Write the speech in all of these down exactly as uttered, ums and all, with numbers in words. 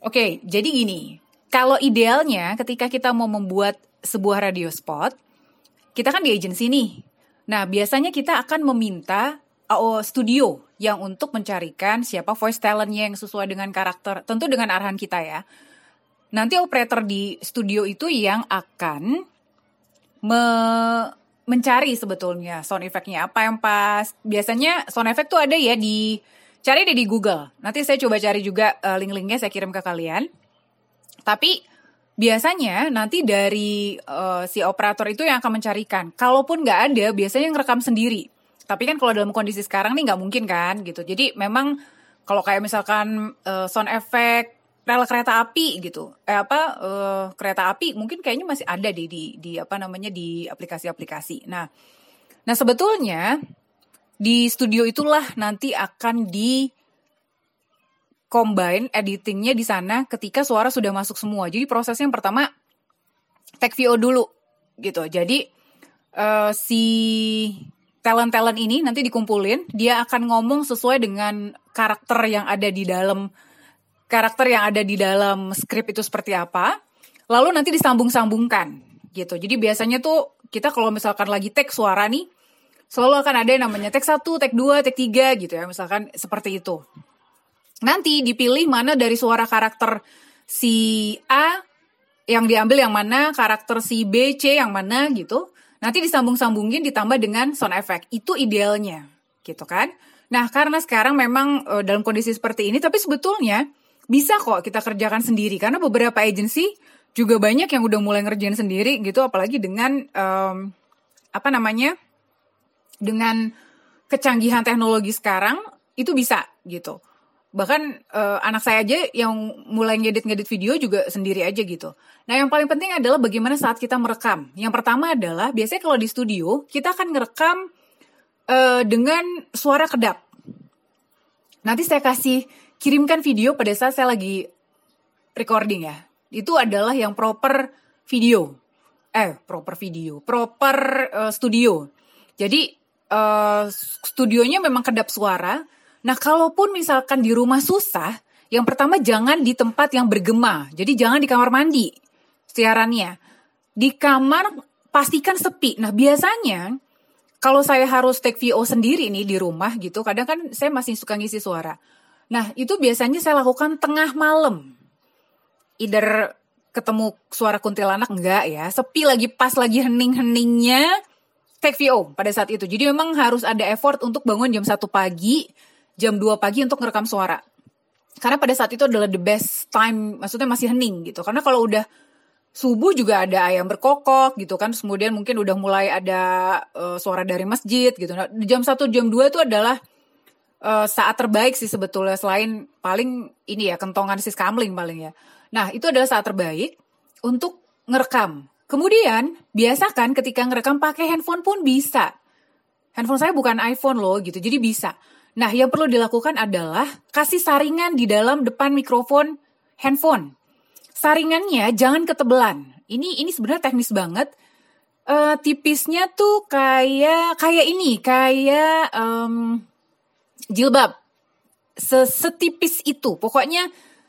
Oke, jadi gini. Kalau idealnya ketika kita mau membuat sebuah radio spot, kita kan di agency nih. Nah, biasanya kita akan meminta oh, studio yang untuk mencarikan siapa voice talentnya yang sesuai dengan karakter, tentu dengan arahan kita ya. Nanti operator di studio itu yang akan me- mencari sebetulnya sound effect-nya apa yang pas. Biasanya sound effect tuh ada ya di, cari deh di Google. Nanti saya coba cari juga uh, link-linknya saya kirim ke kalian. Tapi biasanya nanti dari uh, si operator itu yang akan mencarikan. Kalaupun nggak ada, biasanya yang rekam sendiri. Tapi kan kalau dalam kondisi sekarang nih nggak mungkin kan gitu. Jadi memang kalau kayak misalkan uh, sound effect rel kereta api gitu, eh apa uh, kereta api mungkin kayaknya masih ada deh di di apa namanya di aplikasi-aplikasi. Nah, nah sebetulnya di studio itulah nanti akan di combine editingnya di sana ketika suara sudah masuk semua. Jadi prosesnya yang pertama take V O dulu gitu. Jadi uh, si talent-talent ini nanti dikumpulin, dia akan ngomong sesuai dengan karakter yang ada di dalam karakter yang ada di dalam skrip itu seperti apa. Lalu nanti disambung-sambungkan gitu. Jadi biasanya tuh kita kalau misalkan lagi take suara nih, selalu akan ada yang namanya take satu, take dua, take tiga gitu ya. Misalkan seperti itu. Nanti dipilih mana dari suara karakter si A yang diambil yang mana, karakter si B, C yang mana gitu. Nanti disambung-sambungin ditambah dengan sound effect. Itu idealnya gitu kan. Nah karena sekarang memang e, dalam kondisi seperti ini, tapi sebetulnya bisa kok kita kerjakan sendiri. Karena beberapa agency juga banyak yang udah mulai ngerjain sendiri gitu. Apalagi dengan um, apa namanya, dengan kecanggihan teknologi sekarang itu bisa gitu. Bahkan uh, anak saya aja yang mulai ngedit-ngedit video juga sendiri aja gitu. Nah yang paling penting adalah bagaimana saat kita merekam. Yang pertama adalah biasanya kalau di studio kita akan ngerekam uh, dengan suara kedap. Nanti saya kasih kirimkan video pada saat saya lagi recording ya. Itu adalah yang proper video. Eh proper video, proper uh, studio. Jadi uh, studionya memang kedap suara. Nah, kalaupun misalkan di rumah susah, yang pertama jangan di tempat yang bergema. Jadi jangan di kamar mandi siarannya. Di kamar pastikan sepi. Nah, biasanya kalau saya harus take V O sendiri nih di rumah gitu, kadang kan saya masih suka ngisi suara. Nah, itu biasanya saya lakukan tengah malam. Either ketemu suara kuntilanak enggak ya, sepi lagi pas lagi hening-heningnya take V O pada saat itu. Jadi memang harus ada effort untuk bangun jam satu pagi, jam dua pagi untuk ngerekam suara. Karena pada saat itu adalah the best time, maksudnya masih hening gitu. Karena kalau udah subuh juga ada ayam berkokok gitu kan. Kemudian mungkin udah mulai ada uh, suara dari masjid gitu. Nah, jam satu, jam dua itu adalah uh, saat terbaik sih sebetulnya. Selain paling ini ya, kentongan sis kamling paling ya. Nah, itu adalah saat terbaik untuk ngerekam. Kemudian, biasakan ketika ngerekam pakai handphone pun bisa. Handphone saya bukan iPhone loh gitu, jadi bisa. Nah, yang perlu dilakukan adalah kasih saringan di dalam depan mikrofon handphone. Saringannya jangan ketebelan. Ini ini sebenarnya teknis banget. Uh, tipisnya tuh kayak kayak ini, kayak um, jilbab. Setipis itu. Pokoknya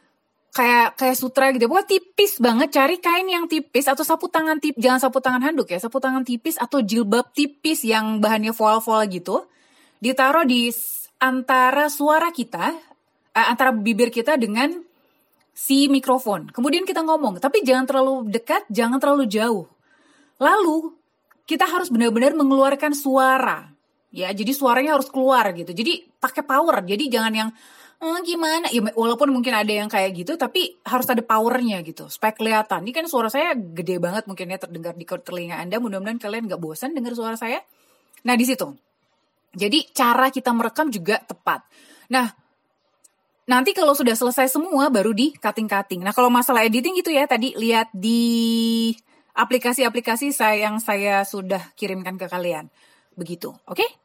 kayak kayak sutra gitu. Pokoknya tipis banget. Cari kain yang tipis atau sapu tangan tipis. Jangan sapu tangan handuk ya. Sapu tangan tipis atau jilbab tipis yang bahannya voal-voal gitu. Ditaruh di antara suara kita, eh, antara bibir kita dengan si mikrofon. Kemudian kita ngomong, tapi jangan terlalu dekat, jangan terlalu jauh. Lalu kita harus benar-benar mengeluarkan suara, ya. Jadi suaranya harus keluar gitu. Jadi pakai power. Jadi jangan yang eh, gimana? Ya walaupun mungkin ada yang kayak gitu, tapi harus ada powernya gitu supaya kelihatan. Ini kan suara saya gede banget, mungkin ya terdengar di telinga Anda. Mudah-mudahan kalian nggak bosan dengar suara saya. Nah di situ. Jadi cara kita merekam juga tepat. Nah, nanti kalau sudah selesai semua baru di cutting-cutting. Nah, kalau masalah editing itu ya tadi lihat di aplikasi-aplikasi saya yang saya sudah kirimkan ke kalian. Begitu, oke? Okay?